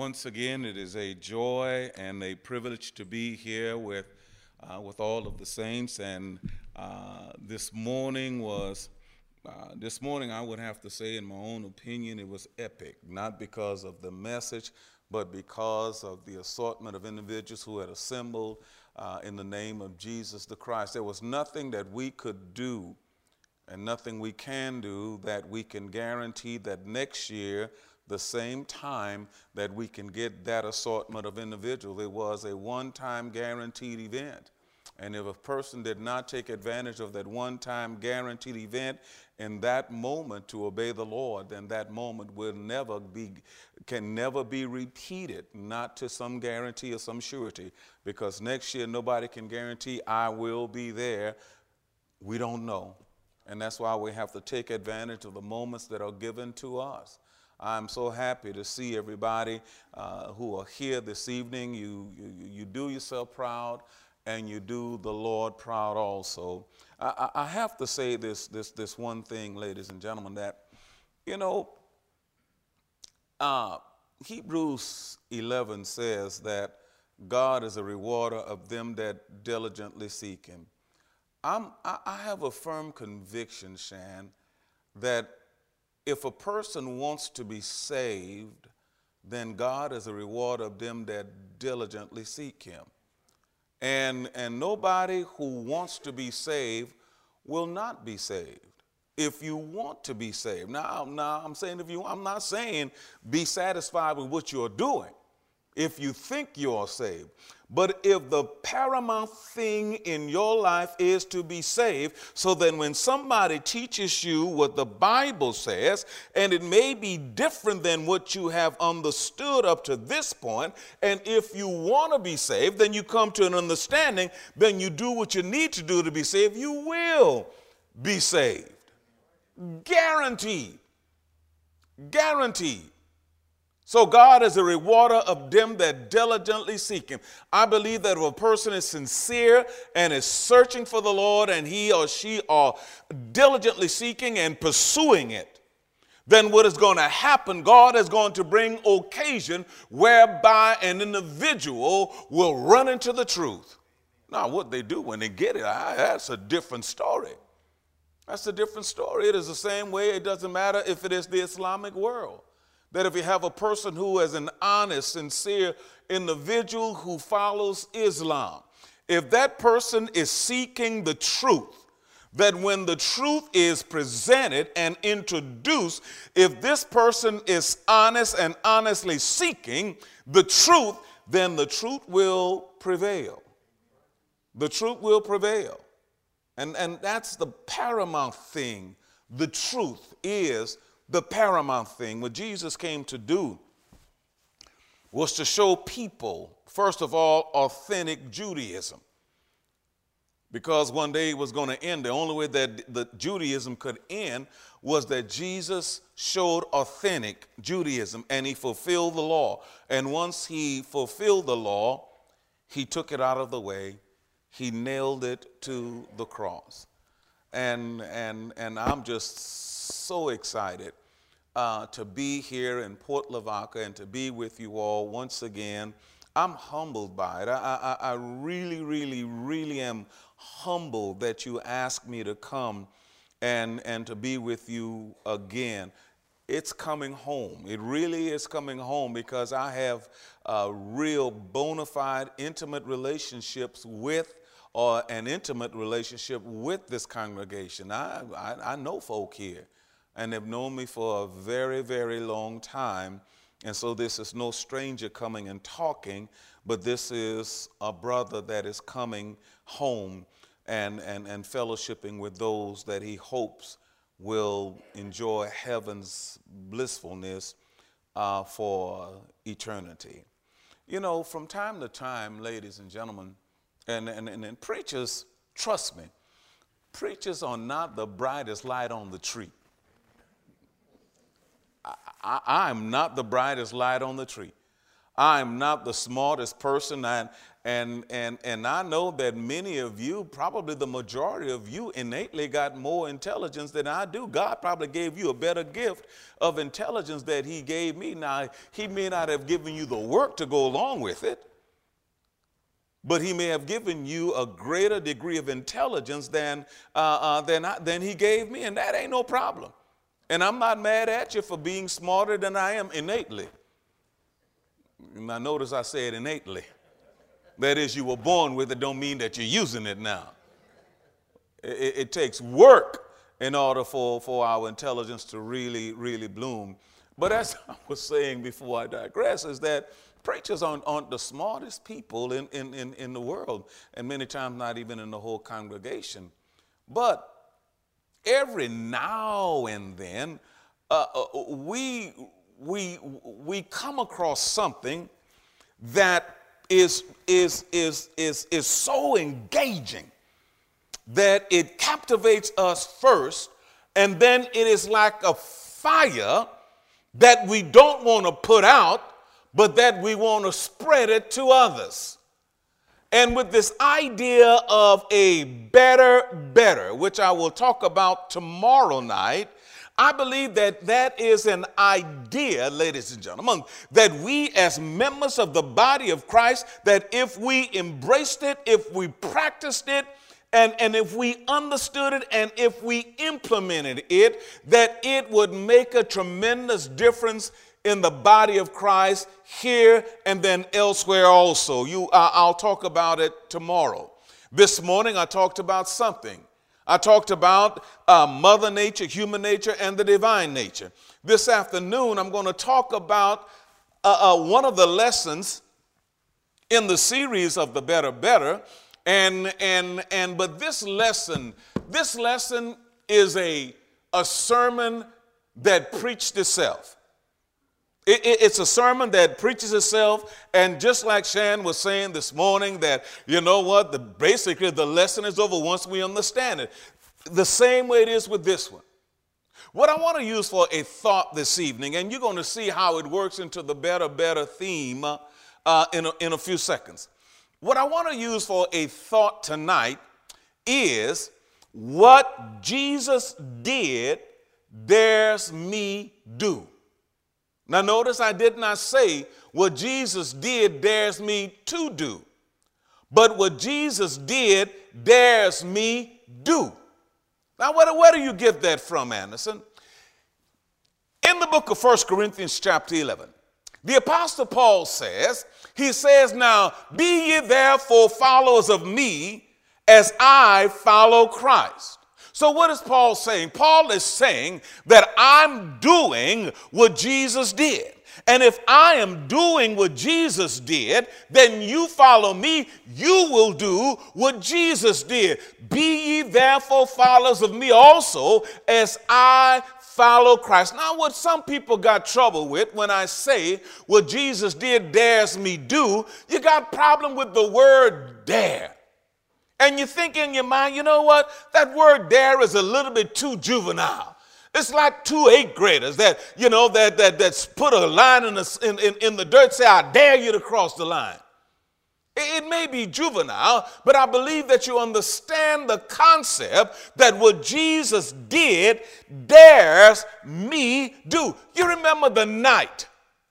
Once again, it is a joy and a privilege to be here with all of the saints. And this morning I would have to say, in my own opinion, it was epic. Not because of the message, but because of the assortment of individuals who had assembled in the name of Jesus the Christ. There was nothing that we could do and nothing we can do that we can guarantee that next year, the same time, that we can get that assortment of individuals. It was a one-time guaranteed event. And if a person did not take advantage of that one-time guaranteed event in that moment to obey the Lord, then that moment can never be repeated, not to some guarantee or some surety, because next year nobody can guarantee I will be there. We don't know. And that's why we have to take advantage of the moments that are given to us. I'm so happy to see everybody who are here this evening. You do yourself proud, and you do the Lord proud also. I have to say this one thing, ladies and gentlemen, that, Hebrews 11 says that God is a rewarder of them that diligently seek him. I have a firm conviction, Shan, that if a person wants to be saved, then God is a rewarder of them that diligently seek him. And nobody who wants to be saved will not be saved. If you want to be saved. Now I'm saying I'm not saying be satisfied with what you're doing if you think you're saved. But if the paramount thing in your life is to be saved, so then when somebody teaches you what the Bible says, and it may be different than what you have understood up to this point, and if you want to be saved, then you come to an understanding, then you do what you need to do to be saved, you will be saved. Guaranteed. Guaranteed. So God is a rewarder of them that diligently seek him. I believe that if a person is sincere and is searching for the Lord, and he or she are diligently seeking and pursuing it, then what is going to happen, God is going to bring occasion whereby an individual will run into the truth. Now, what they do when they get it, that's a different story. That's a different story. It is the same way. It doesn't matter if it is the Islamic world. That if you have a person who is an honest, sincere individual who follows Islam, if that person is seeking the truth, that when the truth is presented and introduced, if this person is honest and honestly seeking the truth, then the truth will prevail. The truth will prevail. And that's the paramount thing. The truth is the paramount thing. What Jesus came to do was to show people, first of all, authentic Judaism. Because one day it was going to end. The only way that the Judaism could end was that Jesus showed authentic Judaism, and he fulfilled the law. And once he fulfilled the law, he took it out of the way. He nailed it to the cross. And I'm just so excited to be here in Port Lavaca and to be with you all once again. I'm humbled by it. I really, really, really am humbled that you asked me to come and to be with you again. It's coming home. It really is coming home, because I have real bona fide intimate relationships with, or an intimate relationship with, this congregation. I know folk here, and they've known me for a very, very long time. And so this is no stranger coming and talking, but this is a brother that is coming home and fellowshipping with those that he hopes will enjoy heaven's blissfulness for eternity. From time to time, ladies and gentlemen, and preachers, trust me, preachers are not the brightest light on the tree. I'm not the brightest light on the tree. I'm not the smartest person, and I know that many of you, probably the majority of you, innately got more intelligence than I do. God probably gave you a better gift of intelligence that he gave me. Now, he may not have given you the work to go along with it, but he may have given you a greater degree of intelligence than he gave me, and that ain't no problem. And I'm not mad at you for being smarter than I am innately. Now, notice I said innately. That is, you were born with it, don't mean that you're using it now. It takes work in order for our intelligence to really, really bloom. But as I was saying before I digress, is that preachers aren't the smartest people in the world, and many times not even in the whole congregation. But every now and then, we come across something that is so engaging that it captivates us first, and then it is like a fire that we don't want to put out, but that we want to spread it to others. And with this idea of a better, which I will talk about tomorrow night, I believe that that is an idea, ladies and gentlemen, that we as members of the body of Christ, that if we embraced it, if we practiced it, and if we understood it, and if we implemented it, that it would make a tremendous difference in the body of Christ here and then elsewhere also. I'll talk about it tomorrow. This morning I talked about something. I talked about Mother Nature, human nature, and the divine nature. This afternoon, I'm going to talk about one of the lessons in the series of the Better. But this lesson is a sermon that preached itself. It's a sermon that preaches itself, and just like Shan was saying this morning, that, you know what, basically the lesson is over once we understand it. The same way it is with this one. What I want to use for a thought this evening, and you're going to see how it works into the better theme in a few seconds. What I want to use for a thought tonight is what Jesus did, dares me do. Now notice I did not say what Jesus did dares me to do, but what Jesus did dares me do. Now where do you get that from, Anderson? In the book of 1 Corinthians chapter 11, the Apostle Paul says, now be ye therefore followers of me as I follow Christ. So what is Paul saying? Paul is saying that I'm doing what Jesus did. And if I am doing what Jesus did, then you follow me, you will do what Jesus did. Be ye therefore followers of me also as I follow Christ. Now, what some people got trouble with when I say what Jesus did dares me do, you got problem with the word dare. And you think in your mind, you know what? That word dare is a little bit too juvenile. It's like 2 8th graders that, you know, that's put a line in the dirt, say, I dare you to cross the line. It may be juvenile, but I believe that you understand the concept that what Jesus did dares me do. You remember the night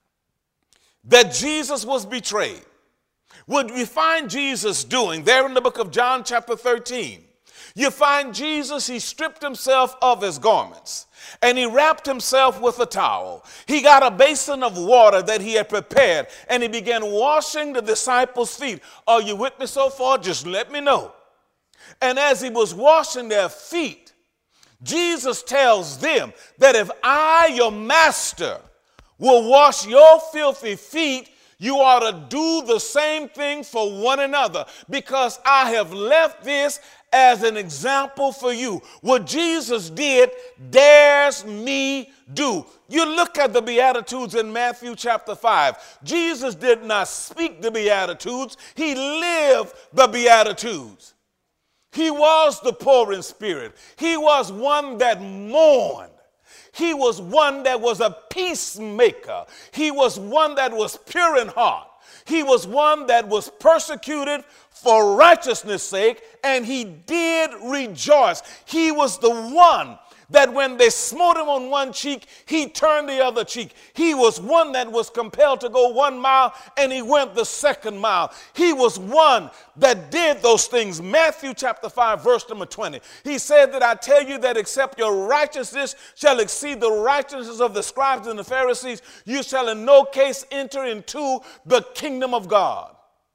that Jesus was betrayed. What we find Jesus doing there in the book of John chapter 13, you find Jesus, he stripped himself of his garments and he wrapped himself with a towel. He got a basin of water that he had prepared and he began washing the disciples' feet. Are you with me so far? Just let me know. And as he was washing their feet, Jesus tells them that if I, your master, will wash your filthy feet, you ought to do the same thing for one another, because I have left this as an example for you. What Jesus did dares me do. You look at the Beatitudes in Matthew chapter 5. Jesus did not speak the Beatitudes. He lived the Beatitudes. He was the poor in spirit. He was one that mourned. He was one that was a peacemaker. He was one that was pure in heart. He was one that was persecuted for righteousness' sake, and he did rejoice. He was the one that when they smote him on one cheek, he turned the other cheek. He was one that was compelled to go 1 mile, and he went the 2nd mile. He was one that did those things. Matthew chapter 5, verse number 20. He said that I tell you that except your righteousness shall exceed the righteousness of the scribes and the Pharisees, you shall in no case enter into the kingdom of God.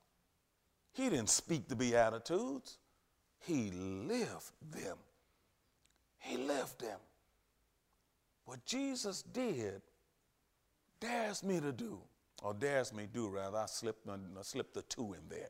He didn't speak the Beatitudes. He lived them. He lived them. What Jesus did dares me to do, or dares me do rather. I slipped the 2 in there.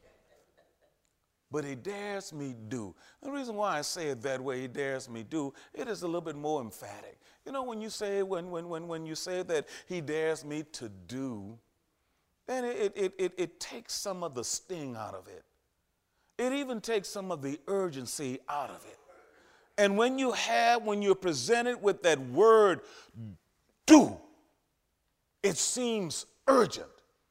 But he dares me do. The reason why I say it that way, he dares me do, it is a little bit more emphatic. You know, when you say when you say that he dares me to do, then it takes some of the sting out of it. It even takes some of the urgency out of it. And when you're presented with that word, do, it seems urgent.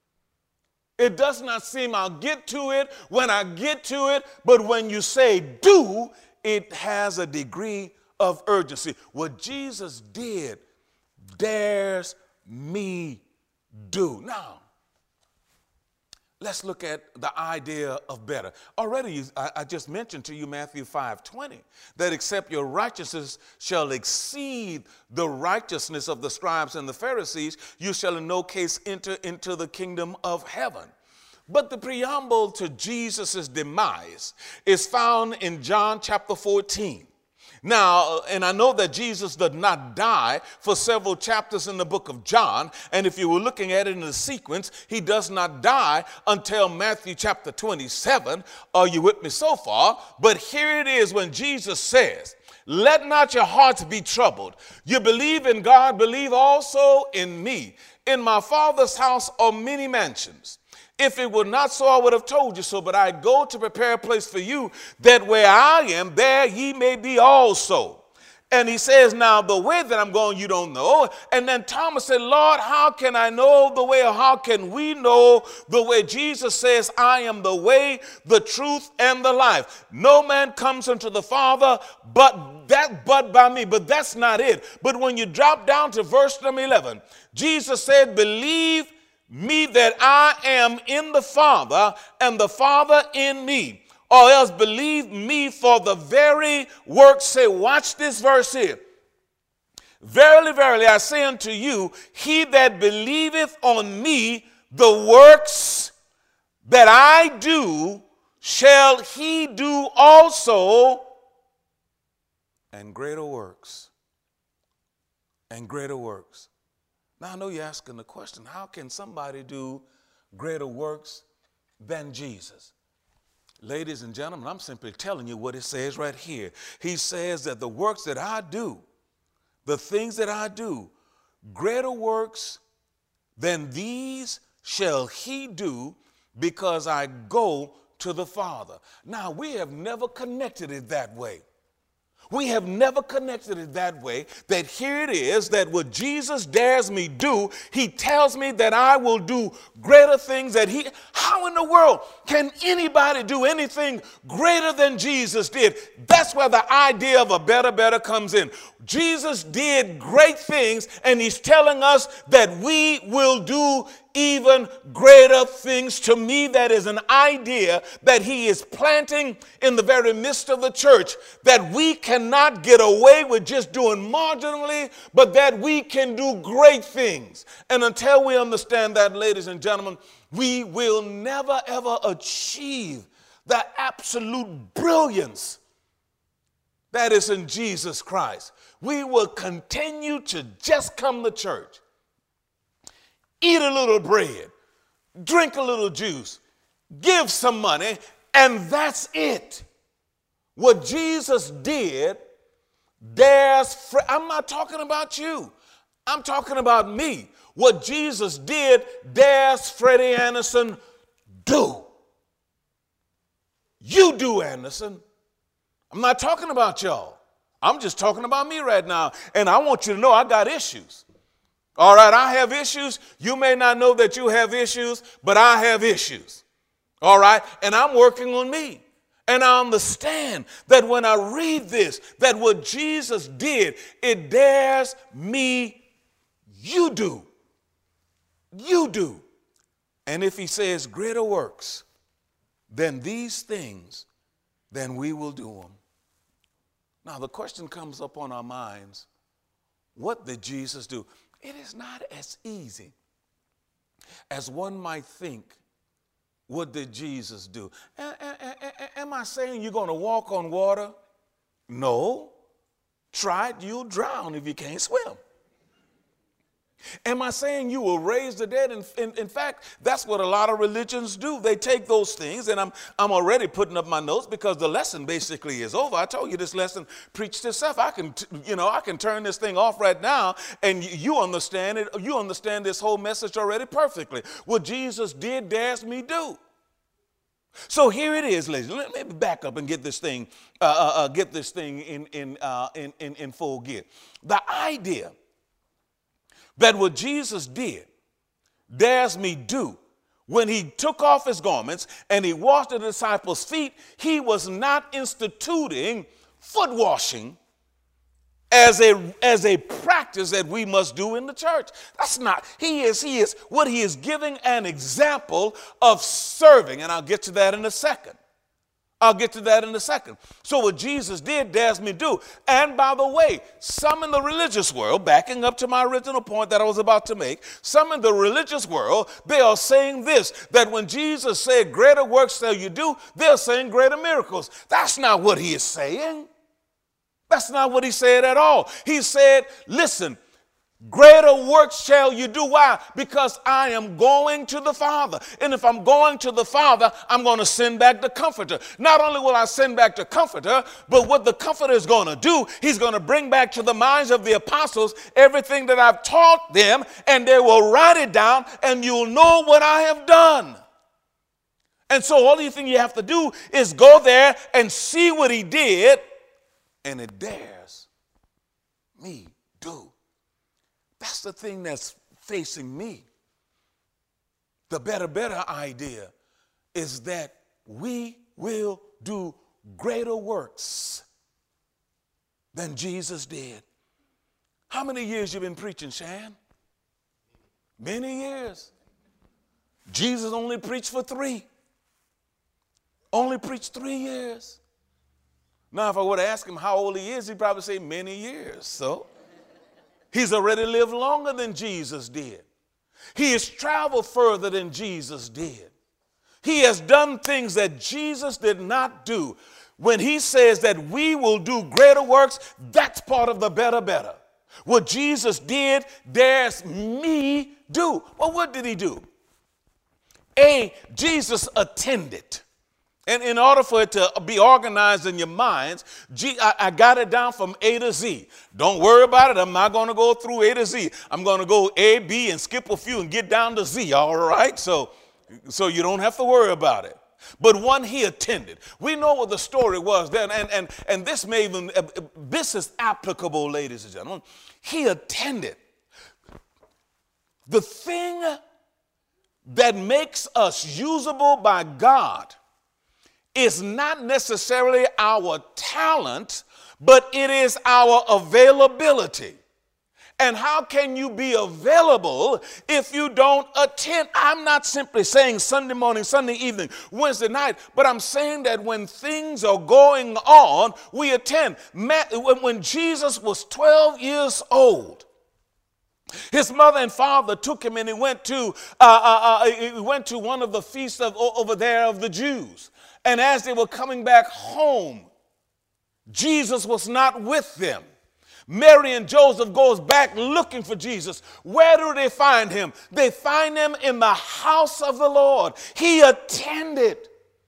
It does not seem I'll get to it when I get to it, but when you say do, it has a degree of urgency. What Jesus did dares me do. Now, let's look at the idea of better. Already, I just mentioned to you Matthew 5:20, that except your righteousness shall exceed the righteousness of the scribes and the Pharisees, you shall in no case enter into the kingdom of heaven. But the preamble to Jesus' demise is found in John chapter 14. Now, and I know that Jesus did not die for several chapters in the book of John, and if you were looking at it in the sequence, he does not die until Matthew chapter 27. Are you with me so far? But here it is when Jesus says, let not your hearts be troubled. You believe in God, believe also in me. In my Father's house are many mansions. If it were not so, I would have told you so, but I go to prepare a place for you, that where I am, there ye may be also. And he says, now the way that I'm going, you don't know. And then Thomas said, Lord, how can I know the way, or how can we know the way? Jesus says, I am the way, the truth, and the life. No man comes unto the Father but by me. But that's not it. But when you drop down to verse number 11, Jesus said, believe me that I am in the Father, and the Father in me, or else believe me for the very work. Say, watch this verse here. Verily, verily, I say unto you, he that believeth on me, the works that I do, shall he do also, and greater works, and greater works. Now, I know you're asking the question, how can somebody do greater works than Jesus? Ladies and gentlemen, I'm simply telling you what it says right here. He says that the works that I do, the things that I do, greater works than these shall he do, because I go to the Father. Now, we have never connected it that way. We have never connected it that way, that here it is, that what Jesus dares me do, he tells me that I will do greater things that he, how in the world can anybody do anything greater than Jesus did? That's where the idea of a better comes in. Jesus did great things, and he's telling us that we will do even greater things. To me, that is an idea that he is planting in the very midst of the church, that we cannot get away with just doing marginally, but that we can do great things. And until we understand that, ladies and gentlemen, we will never, ever achieve the absolute brilliance that is in Jesus Christ. We will continue to just come to church, eat a little bread, drink a little juice, give some money, and that's it. What Jesus did, I'm not talking about you. I'm talking about me. What Jesus did, dares Freddie Anderson do. You do, Anderson. I'm not talking about y'all. I'm just talking about me right now. And I want you to know I got issues. All right, I have issues. You may not know that you have issues, but I have issues. All right, and I'm working on me. And I understand that when I read this, that what Jesus did, it dares me, you do. You do. And if he says greater works than these things, then we will do them. Now the question comes up on our minds, what did Jesus do? It is not as easy as one might think. What did Jesus do? Am I saying you're going to walk on water? No. Try it, you'll drown if you can't swim. Am I saying you will raise the dead? In fact, that's what a lot of religions do. They take those things, and I'm already putting up my notes because the lesson basically is over. I told you this lesson preached itself. I can turn this thing off right now, and you understand it. You understand this whole message already perfectly. What Jesus did dares me do. So here it is, ladies. Let me back up and get this thing in full gear. The idea that what Jesus did dares me do when he took off his garments and he washed the disciples' feet, he was not instituting foot washing as a practice that we must do in the church. That's not. He is giving an example of serving, and I'll get to that in a second. So what Jesus did dares me do. And by the way, some in the religious world, backing up to my original point that I was about to make, some in the religious world, they are saying this, that when Jesus said greater works shall you do, they're saying greater miracles. That's not what he is saying. That's not what he said at all. He said, listen, greater works shall you do. Why? Because I am going to the Father. And if I'm going to the Father, I'm going to send back the Comforter. Not only will I send back the Comforter, but what the Comforter is going to do, he's going to bring back to the minds of the apostles everything that I've taught them, and they will write it down, and you'll know what I have done. And so all you think you have to do is go there and see what he did, and it dares me do. That's the thing that's facing me. The better idea is that we will do greater works than Jesus did. How many years you been preaching, Shan? Many years. Jesus only preached for 3. Only preached 3 years. Now, if I were to ask him how old he is, he'd probably say many years. So he's already lived longer than Jesus did. He has traveled further than Jesus did. He has done things that Jesus did not do. When he says that we will do greater works, that's part of the better. What Jesus did dares me do. Well, what did he do? Jesus attended. And in order for it to be organized in your minds, I got it down from A to Z. Don't worry about it. I'm not going to go through A to Z. I'm going to go A, B, and skip a few and get down to Z, all right? So you don't have to worry about it. But one, he attended. We know what the story was then, and this is applicable, ladies and gentlemen. He attended. The thing that makes us usable by God is not necessarily our talent, but it is our availability. And how can you be available if you don't attend? I'm not simply saying Sunday morning, Sunday evening, Wednesday night, but I'm saying that when things are going on, we attend. When Jesus was 12 years old, his mother and father took him and he went to one of the feasts over there of the Jews. And as they were coming back home, Jesus was not with them. Mary and Joseph goes back looking for Jesus. Where do they find him? They find him in the house of the Lord. He attended.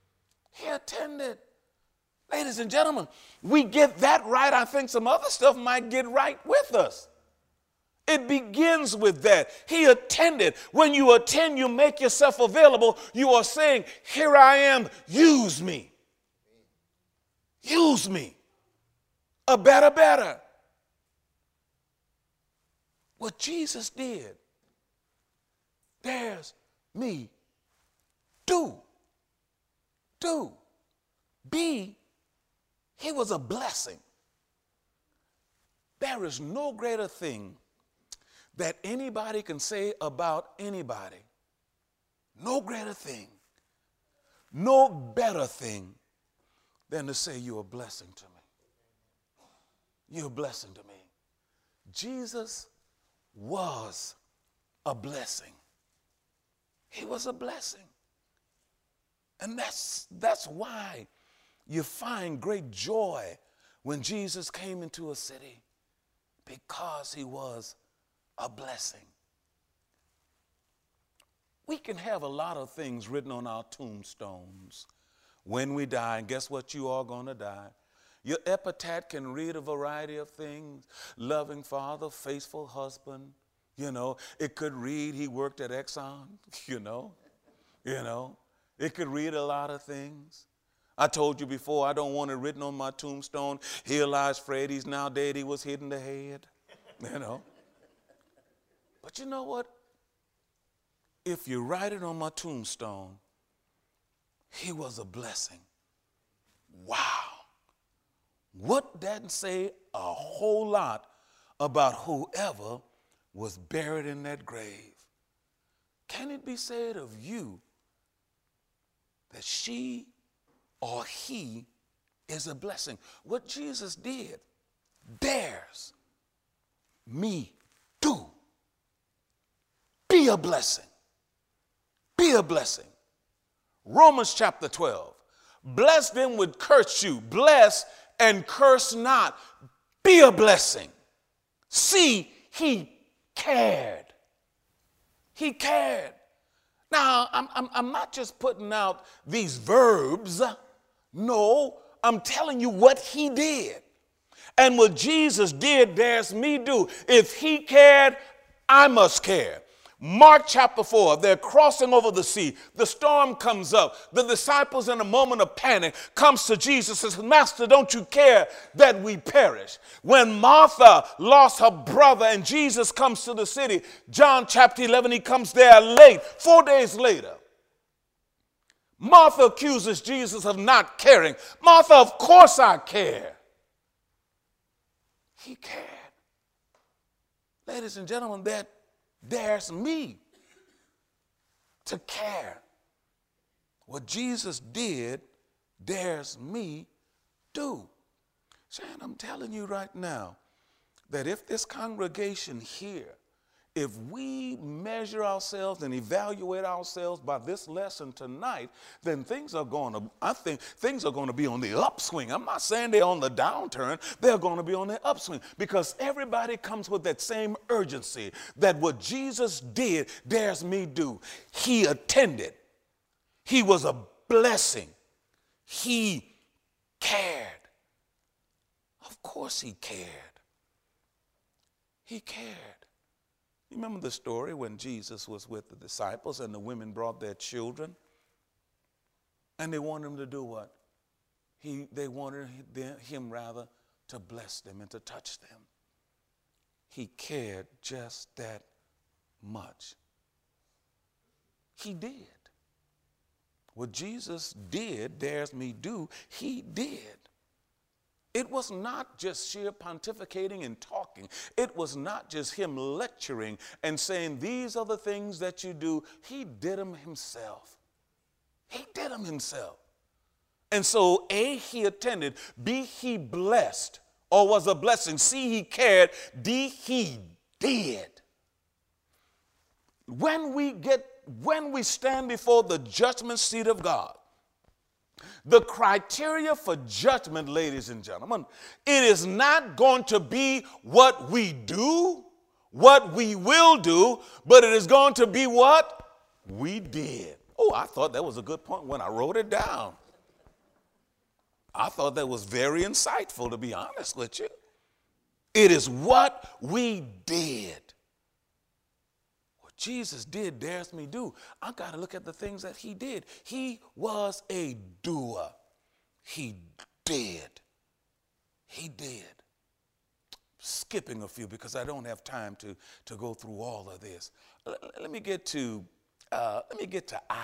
Ladies and gentlemen, we get that right. I think some other stuff might get right with us. It begins with that. He attended. When you attend, you make yourself available. You are saying, here I am, use me. Use me. A better. What Jesus did, dares me do. Do. B, he was a blessing. There is no greater thing that anybody can say about anybody. No greater thing, no better thing than to say you're a blessing to me. You're a blessing to me. Jesus was a blessing. He was a blessing. And that's why you find great joy when Jesus came into a city, because he was a blessing. We can have a lot of things written on our tombstones when we die, and guess what? You are going to die. Your epitaph can read a variety of things: loving father, faithful husband. You know, it could read he worked at Exxon. You know, it could read a lot of things. I told you before, I don't want it written on my tombstone: here lies Fred, he's now dead, he was hit in the head. You know. But you know what? If you write it on my tombstone, he was a blessing. Wow. What doesn't say a whole lot about whoever was buried in that grave? Can it be said of you that she or he is a blessing? What Jesus did, dares me do. Be a blessing. Be a blessing. Romans chapter 12. Bless them which curse you. Bless and curse not. Be a blessing. See, he cared. He cared. Now, I'm not just putting out these verbs. No, I'm telling you what he did. And what Jesus did, dares me do. If he cared, I must care. Mark chapter 4, they're crossing over the sea. The storm comes up. The disciples, in a moment of panic, comes to Jesus and says, Master, don't you care that we perish? When Martha lost her brother and Jesus comes to the city, John chapter 11, he comes there late, 4 days later. Martha accuses Jesus of not caring. Martha, of course I care. He cared. Ladies and gentlemen, that dares me to care. What Jesus did dares me do. Shan, I'm telling you right now that if this congregation here, if we measure ourselves and evaluate ourselves by this lesson tonight, then I think things are going to be on the upswing. I'm not saying they're on the downturn. They're going to be on the upswing, because everybody comes with that same urgency that what Jesus did dares me do. He attended. He was a blessing. He cared. Of course he cared. He cared. You remember the story when Jesus was with the disciples and the women brought their children? And they wanted him to do what? They wanted him rather to bless them and to touch them. He cared just that much. He did. What Jesus did, dares me do, he did. It was not just sheer pontificating and talking. It was not just him lecturing and saying, these are the things that you do. He did them himself. He did them himself. And so, A, he attended. B, he blessed or was a blessing. C, he cared. D, he did. When we stand before the judgment seat of God, the criteria for judgment, ladies and gentlemen, it is not going to be what we do, what we will do, but it is going to be what we did. Oh, I thought that was a good point when I wrote it down. I thought that was very insightful, to be honest with you. It is what we did. What Jesus did dares me do. I got to look at the things that he did. He was a doer. He did. He did. skipping a few because I don't have time to go through all of this. Let me get to I.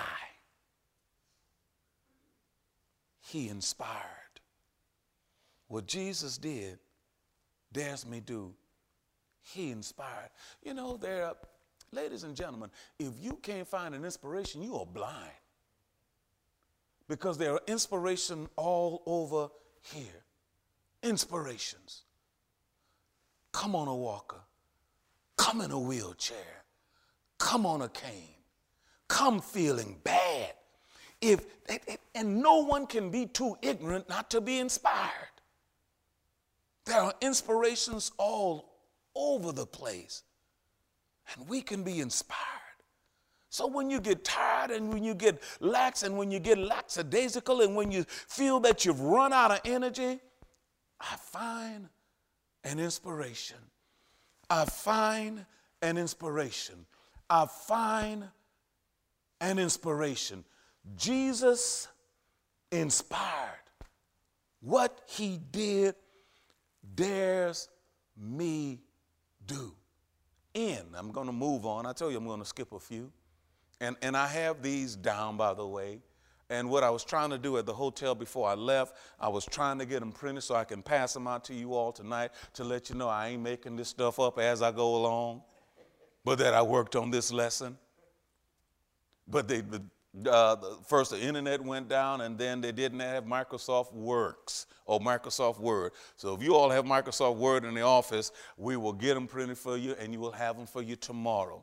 He inspired. What Jesus did, dares me do. He inspired. You know, ladies and gentlemen, if you can't find an inspiration, you are blind. Because there are inspiration all over here. Inspirations. Come on a walker. Come in a wheelchair. Come on a cane. Come feeling bad. And no one can be too ignorant not to be inspired. There are inspirations all over the place. And we can be inspired. So when you get tired and when you get lax and when you get lackadaisical and when you feel that you've run out of energy, I find an inspiration. I find an inspiration. I find an inspiration. Jesus inspired. What he did dares me do. I'm going to move on. I told you I'm going to skip a few. And I have these down, by the way. And what I was trying to do at the hotel before I left, I was trying to get them printed so I can pass them out to you all tonight to let you know I ain't making this stuff up as I go along, but that I worked on this lesson. But first the internet went down, and then they didn't have Microsoft Works or Microsoft Word. So if you all have Microsoft Word in the office, we will get them printed for you, and you will have them for you tomorrow.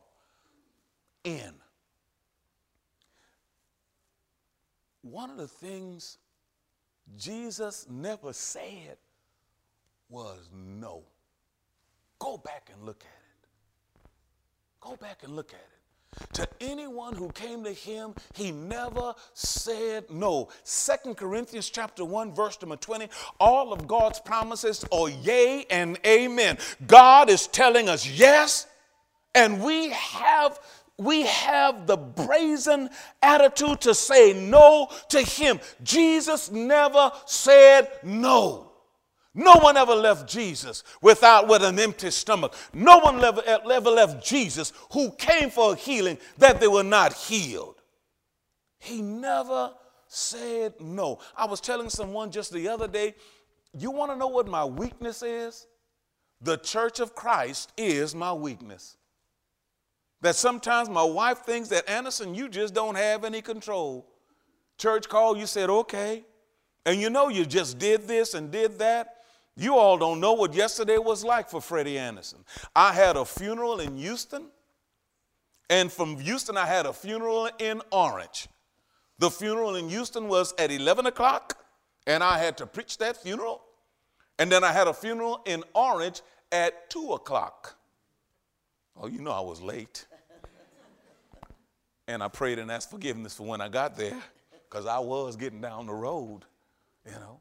One of the things Jesus never said was no. Go back and look at it. Go back and look at it. To anyone who came to him, he never said no. 2 Corinthians chapter 1, verse number 20, all of God's promises are yea and amen. God is telling us yes, and we have the brazen attitude to say no to him. Jesus never said no. No one ever left Jesus with an empty stomach. No one ever left Jesus who came for healing that they were not healed. He never said no. I was telling someone just the other day, you want to know what my weakness is? The Church of Christ is my weakness. That sometimes my wife thinks that, Anderson, you just don't have any control. Church call, you said, okay. And you know you just did this and did that. You all don't know what yesterday was like for Freddie Anderson. I had a funeral in Houston, and from Houston I had a funeral in Orange. The funeral in Houston was at 11 o'clock, and I had to preach that funeral. And then I had a funeral in Orange at 2 o'clock. Oh, you know I was late. And I prayed and asked forgiveness for when I got there, because I was getting down the road, you know.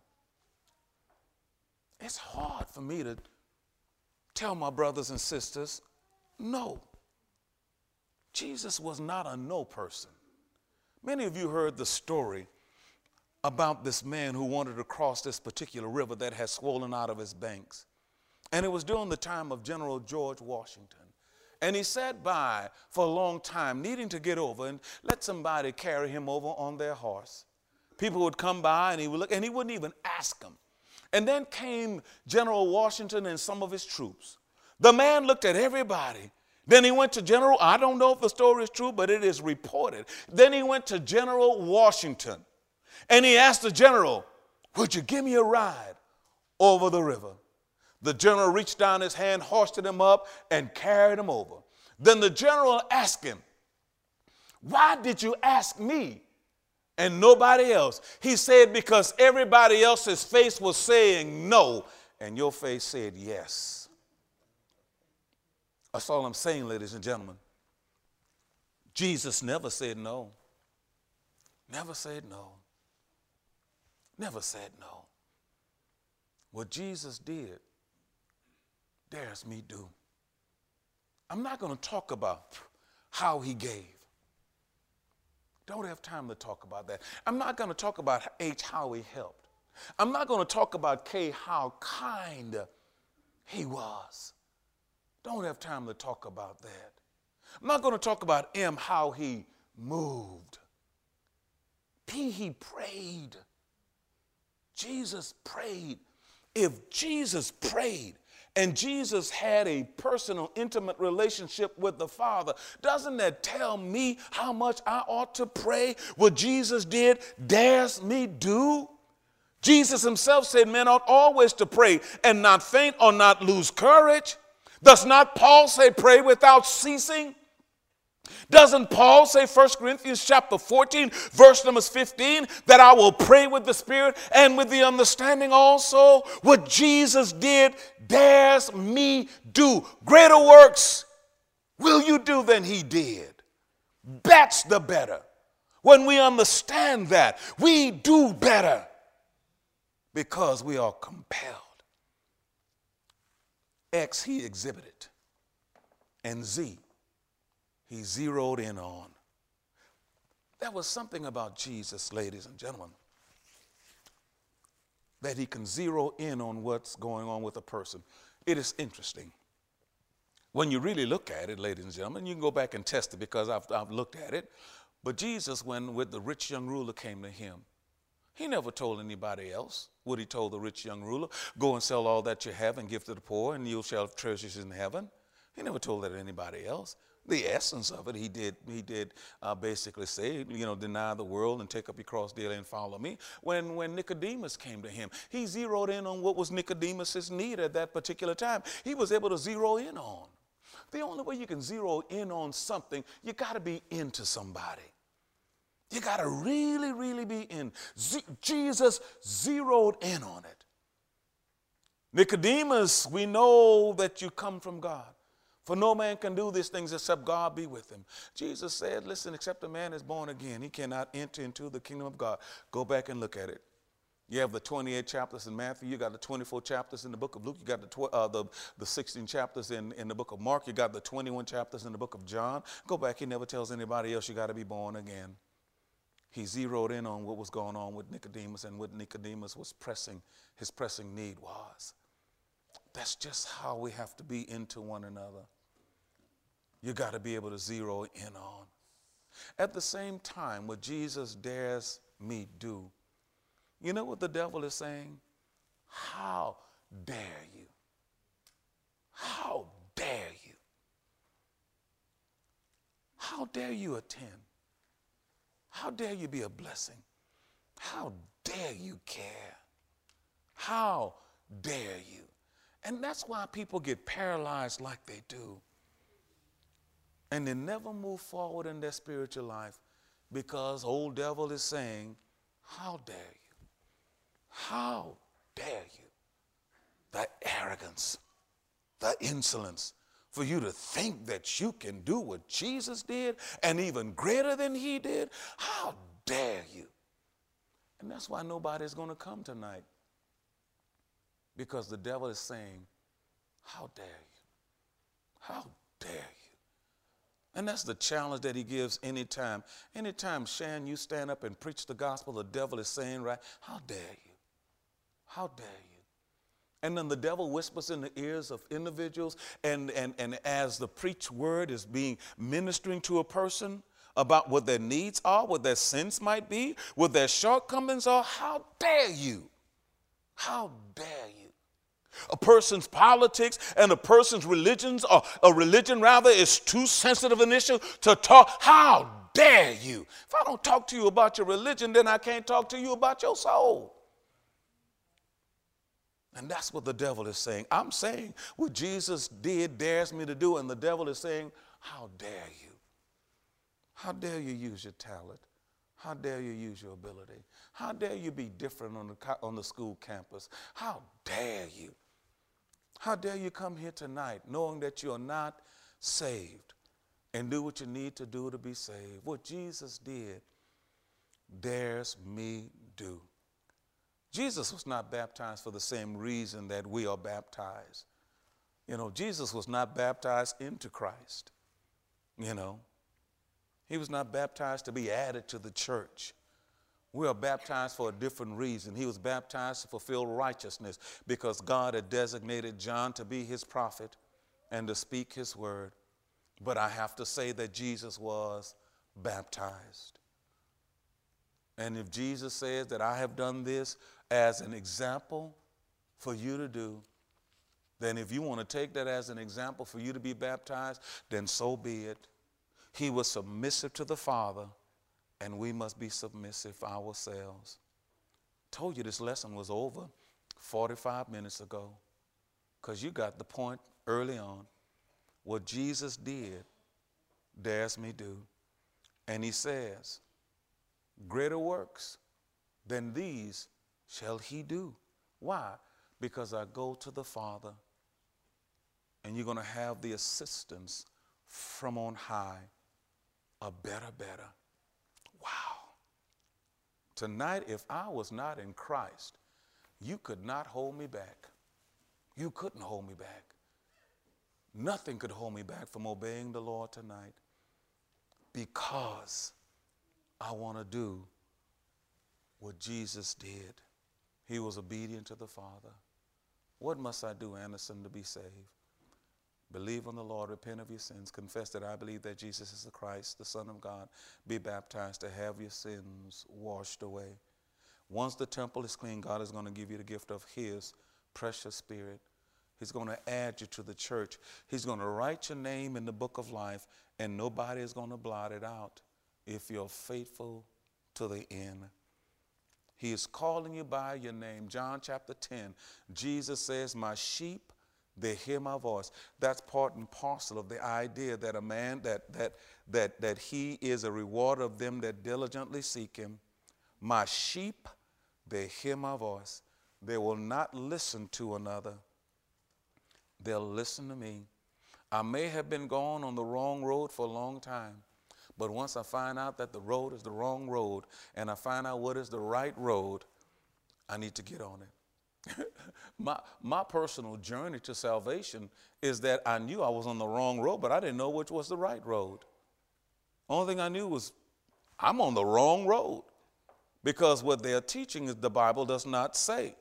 It's hard for me to tell my brothers and sisters, no. Jesus was not a no person. Many of you heard the story about this man who wanted to cross this particular river that had swollen out of his banks. And it was during the time of General George Washington. And he sat by for a long time, needing to get over and let somebody carry him over on their horse. People would come by and he would look, and he wouldn't even ask them. And then came General Washington and some of his troops. The man looked at everybody. Then he went to General, I don't know if the story is true, but it is reported. Then he went to General Washington. And he asked the general, would you give me a ride over the river? The general reached down his hand, hoisted him up, and carried him over. Then the general asked him, why did you ask me and nobody else? He said, because everybody else's face was saying no, and your face said yes. That's all I'm saying, ladies and gentlemen. Jesus never said no. Never said no. Never said no. What Jesus did, dares me do. I'm not going to talk about how he gave. Don't have time to talk about that. I'm not going to talk about H, how he helped. I'm not going to talk about K, how kind he was. Don't have time to talk about that. I'm not going to talk about M, how he moved. P, he prayed. Jesus prayed. If Jesus prayed and Jesus had a personal, intimate relationship with the Father, doesn't that tell me how much I ought to pray? What Jesus did dares me do. Jesus himself said men ought always to pray and not faint or not lose courage. Does not Paul say pray without ceasing? Doesn't Paul say, 1 Corinthians chapter 14, verse number 15, that I will pray with the Spirit and with the understanding also? What Jesus did dares me do. Greater works will you do than he did. That's the better. When we understand that, we do better because we are compelled. X, he exhibited. And Z, he zeroed in on. There was something about Jesus, ladies and gentlemen, that he can zero in on what's going on with a person. It is interesting. When you really look at it, ladies and gentlemen, you can go back and test it because I've looked at it. But Jesus, when with the rich young ruler came to him, he never told anybody else what he told the rich young ruler. Go and sell all that you have and give to the poor, and you shall have treasures in heaven. He never told that to anybody else. The essence of it, he did basically say, deny the world and take up your cross daily and follow me. When Nicodemus came to him, he zeroed in on what was Nicodemus's need at that particular time. He was able to zero in on. The only way you can zero in on something, you got to be into somebody. You got to really, really be in. Jesus zeroed in on it. Nicodemus, we know that you come from God. For no man can do these things except God be with him. Jesus said, listen, except a man is born again, he cannot enter into the kingdom of God. Go back and look at it. You have the 28 chapters in Matthew. You got the 24 chapters in the book of Luke. You got the 16 chapters in the book of Mark. You got the 21 chapters in the book of John. Go back. He never tells anybody else you got to be born again. He zeroed in on what was going on with Nicodemus and what Nicodemus was his pressing need was. That's just how we have to be into one another. You got to be able to zero in on. At the same time, what Jesus dares me do, you know what the devil is saying? How dare you? How dare you? How dare you attend? How dare you be a blessing? How dare you care? How dare you? And that's why people get paralyzed like they do. And they never move forward in their spiritual life because old devil is saying, how dare you? How dare you? The arrogance, the insolence for you to think that you can do what Jesus did and even greater than he did. How dare you? And that's why nobody's going to come tonight. Because the devil is saying, how dare you? How dare you? And that's the challenge that he gives anytime. Anytime, Shan, you stand up and preach the gospel, the devil is saying, right, how dare you? How dare you? And then the devil whispers in the ears of individuals, and as the preached word is being ministering to a person about what their needs are, what their sins might be, what their shortcomings are, how dare you? How dare you? A person's politics and a person's religions, or a religion rather, is too sensitive an issue to talk. How dare you? If I don't talk to you about your religion, then I can't talk to you about your soul. And that's what the devil is saying. I'm saying what Jesus did dares me to do, and the devil is saying, how dare you? How dare you use your talent? How dare you use your ability? How dare you be different on the school campus? How dare you? How dare you come here tonight knowing that you're not saved and do what you need to do to be saved? What Jesus did dares me do. Jesus was not baptized for the same reason that we are baptized. Jesus was not baptized into Christ. He was not baptized to be added to the church. We are baptized for a different reason. He was baptized to fulfill righteousness because God had designated John to be his prophet and to speak his word. But I have to say that Jesus was baptized. And if Jesus says that I have done this as an example for you to do, then if you want to take that as an example for you to be baptized, then so be it. He was submissive to the Father, and we must be submissive ourselves. Told you this lesson was over 45 minutes ago because you got the point early on. What Jesus did, dares me do. And he says, greater works than these shall he do. Why? Because I go to the Father, and you're going to have the assistance from on high, a better. Wow. Tonight, if I was not in Christ, you could not hold me back. You couldn't hold me back. Nothing could hold me back from obeying the Lord tonight because I want to do what Jesus did. He was obedient to the Father. What must I do, Anderson, to be saved? Believe on the Lord, repent of your sins, confess that I believe that Jesus is the Christ, the Son of God, be baptized to have your sins washed away. Once the temple is clean, God is going to give you the gift of his precious Spirit. He's going to add you to the church. He's going to write your name in the book of life, and nobody is going to blot it out if you're faithful to the end. He is calling you by your name. John chapter 10, Jesus says, my sheep, they hear my voice. That's part and parcel of the idea that a man, that he is a rewarder of them that diligently seek him. My sheep, they hear my voice. They will not listen to another. They'll listen to me. I may have been gone on the wrong road for a long time, but once I find out that the road is the wrong road and I find out what is the right road, I need to get on it. My personal journey to salvation is that I knew I was on the wrong road, but I didn't know which was the right road. Only thing I knew was I'm on the wrong road because what they're teaching is the Bible does not say.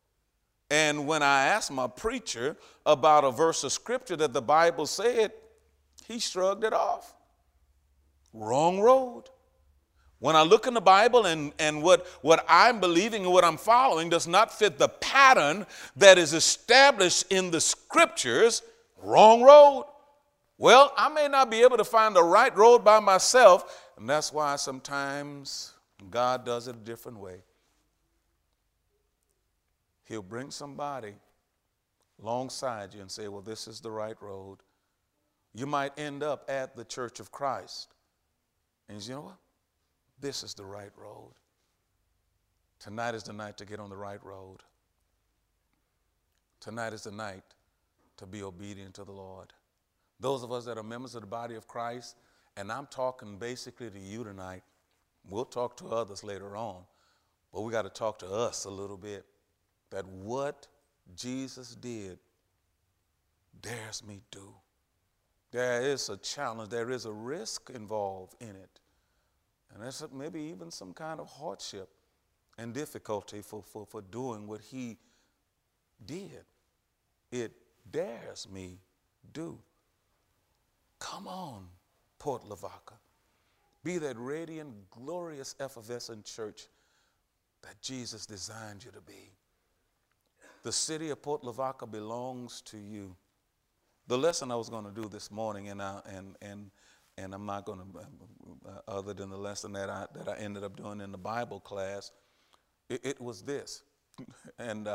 And when I asked my preacher about a verse of scripture that the Bible said, he shrugged it off. Wrong road. When I look in the Bible and what I'm believing and what I'm following does not fit the pattern that is established in the scriptures, wrong road. Well, I may not be able to find the right road by myself, and that's why sometimes God does it a different way. He'll bring somebody alongside you and say, well, this is the right road. You might end up at the Church of Christ. And you know what? This is the right road. Tonight is the night to get on the right road. Tonight is the night to be obedient to the Lord. Those of us that are members of the body of Christ, and I'm talking basically to you tonight. We'll talk to others later on, but we got to talk to us a little bit. That what Jesus did dares me do. There is a challenge. There is a risk involved in it. And there's maybe even some kind of hardship and difficulty for doing what he did. It dares me do. Come on, Port Lavaca. Be that radiant, glorious, effervescent church that Jesus designed you to be. The city of Port Lavaca belongs to you. The lesson I was going to do this morning, and I'm not going to, other than the lesson that I ended up doing in the Bible class, it was this. And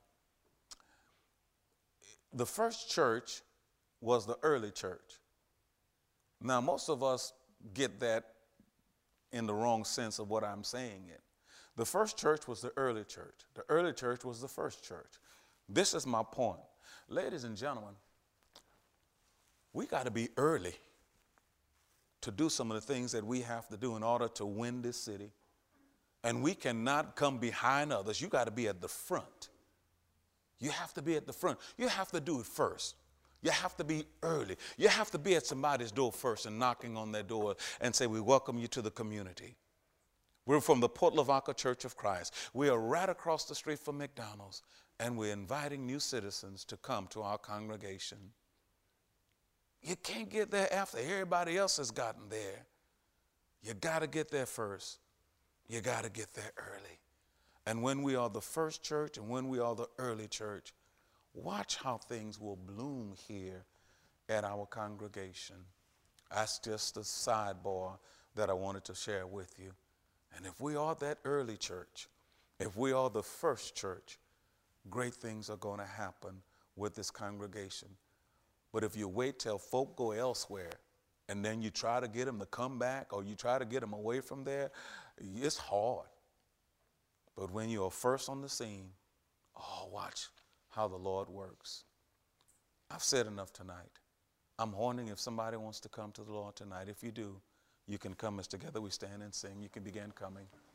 the first church was the early church. Now, most of us get that in the wrong sense of what I'm saying it. The first church was the early church. The early church was the first church. This is my point. Ladies and gentlemen, we got to be early to do some of the things that we have to do in order to win this city. And we cannot come behind others. You got to be at the front. You have to be at the front. You have to do it first. You have to be early. You have to be at somebody's door first and knocking on their door and say, we welcome you to the community. We're from the Port Lavaca Church of Christ. We are right across the street from McDonald's, and we're inviting new citizens to come to our congregation. You can't get there after everybody else has gotten there. You got to get there first. You got to get there early. And when we are the first church and when we are the early church, watch how things will bloom here at our congregation. That's just a sidebar that I wanted to share with you. And if we are that early church, if we are the first church, great things are going to happen with this congregation. But if you wait till folk go elsewhere and then you try to get them to come back or you try to get them away from there, it's hard. But when you are first on the scene, oh, watch how the Lord works. I've said enough tonight. I'm wondering if somebody wants to come to the Lord tonight. If you do, you can come as together we stand and sing. You can begin coming.